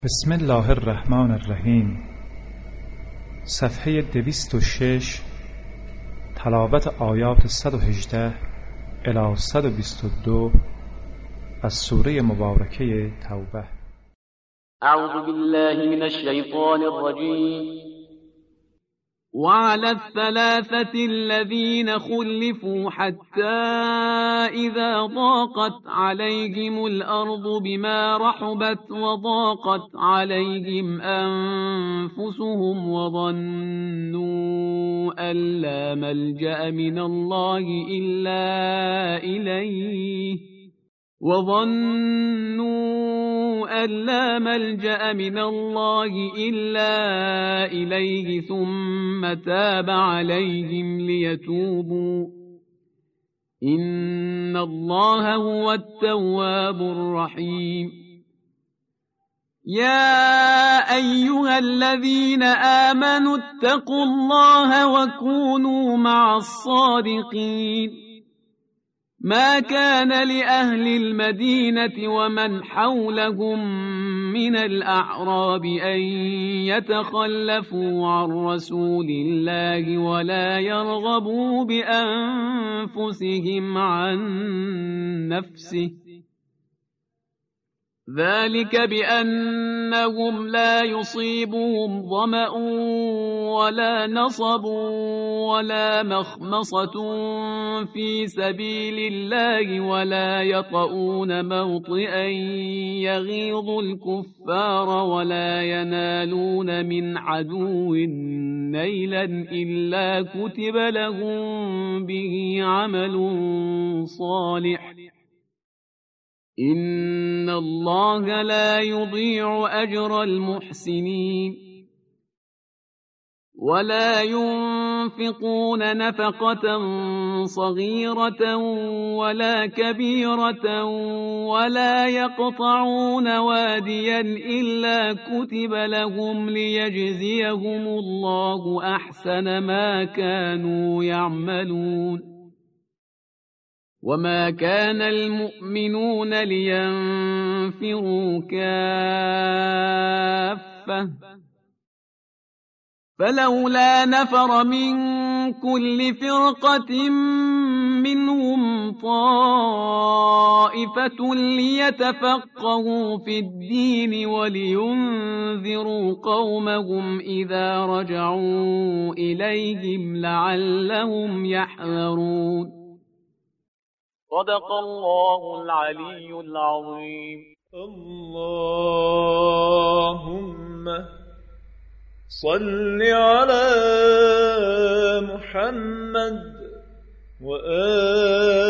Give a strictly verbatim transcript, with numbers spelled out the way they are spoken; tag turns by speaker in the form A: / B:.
A: بسم الله الرحمن الرحیم. صفحه دویست و شش، تلاوت آیات صد و هجده الی صد و بیست و دو از سوره مبارکه توبه.
B: اعوذ بالله من الشیطان الرجیم.
C: وعلى الثلاثة الذين خلفوا حتى إذا ضاقت عليهم الأرض بما رحبت وضاقت عليهم أنفسهم وظنوا أن لا ملجأ من الله إلا إليه وظنوا أن لا ملجأ من الله إلا إليه ثم تاب عليهم ليتوبوا إن الله هو التواب الرحيم. يا أيها الذين آمنوا اتقوا الله وكونوا مع الصادقين. ما كان لأهل المدينة ومن حولهم من الأعراب أن يتخلفوا عن رسول الله ولا يرغبوا بأنفسهم عن نفسه، ذلك بأنهم لا يصيبهم ظمأ ولا نصب ولا مخمصة في سبيل الله ولا يطؤون موطئا يغيظ الكفار ولا ينالون من عدو نيلا إلا كتب لهم به عمل صالح إن الله لا يضيع أجر المحسنين. ولا ينفقون نفقة صغيرة ولا كبيرة ولا يقطعون واديا إلا كتب لهم ليجزيهم الله أحسن ما كانوا يعملون. وما كان المؤمنون لينفروا كافة فلولا نفر من كل فرقة منهم طائفة ليتفقهوا في الدين ولينذروا قومهم إذا رجعوا إليهم لعلهم يحذرون.
B: صدق الله العلي العظيم.
D: اللهم صل على محمد وآل